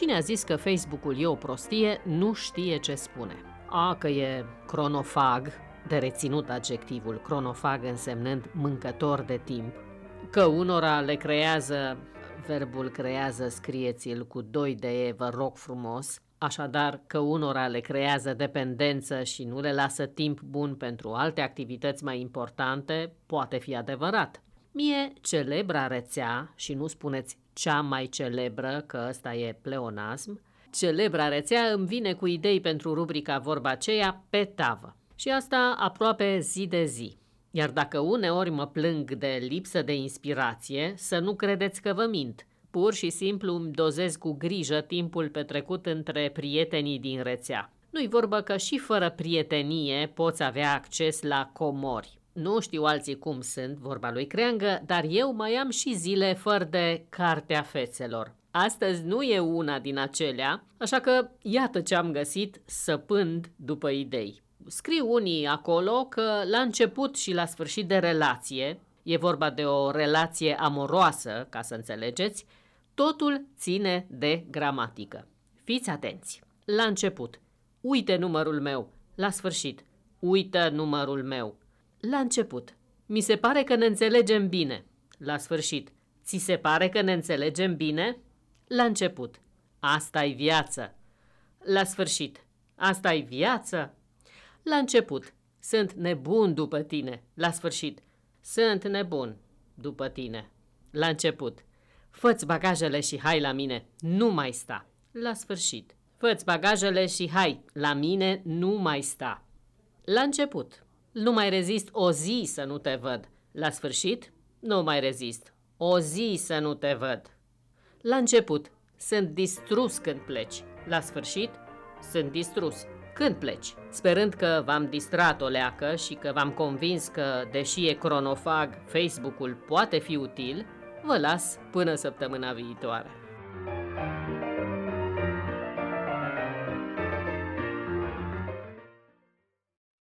Cine a zis că Facebook-ul e o prostie, nu știe ce spune. Că e cronofag, de reținut adjectivul cronofag însemnând mâncător de timp, că unora le creează, verbul creează scrieți-l cu 2 de e, vă rog frumos, așadar că unora le creează dependență și nu le lasă timp bun pentru alte activități mai importante, poate fi adevărat. Mie, celebra rețea, și nu spuneți cea mai celebră, că ăsta e pleonasm, celebra rețea îmi vine cu idei pentru rubrica Vorba aceea pe tavă. Și asta aproape zi de zi. Iar dacă uneori mă plâng de lipsă de inspirație, să nu credeți că vă mint. Pur și simplu îmi dozez cu grijă timpul petrecut între prietenii din rețea. Nu-i vorbă că și fără prietenie poți avea acces la comori. Nu știu alții cum sunt, vorba lui Creangă, dar eu mai am și zile fără de cartea fețelor. Astăzi nu e una din acelea, așa că iată ce am găsit săpând după idei. Scriu unii acolo că la început și la sfârșit de relație, e vorba de o relație amoroasă, ca să înțelegeți, totul ține de gramatică. Fiți atenți! La început, uite numărul meu. La sfârșit, uită numărul meu. La început, mi se pare că ne înțelegem bine. La sfârșit, ți se pare că ne înțelegem bine? La început, asta-i viață. La sfârșit, asta-i viață? La început, sunt nebun după tine. La sfârșit, sunt nebun după tine. La început, fă-ți bagajele și hai la mine, nu mai sta. La sfârșit, fă-ți bagajele și hai, la mine nu mai sta. La început, nu mai rezist o zi să nu te văd. La sfârșit, nu mai rezist o zi să nu te văd. La început, sunt distrus când pleci. La sfârșit, sunt distrus când pleci. Sperând că v-am distrat o leacă și că v-am convins că, deși e cronofag, Facebook-ul poate fi util, vă las până săptămâna viitoare.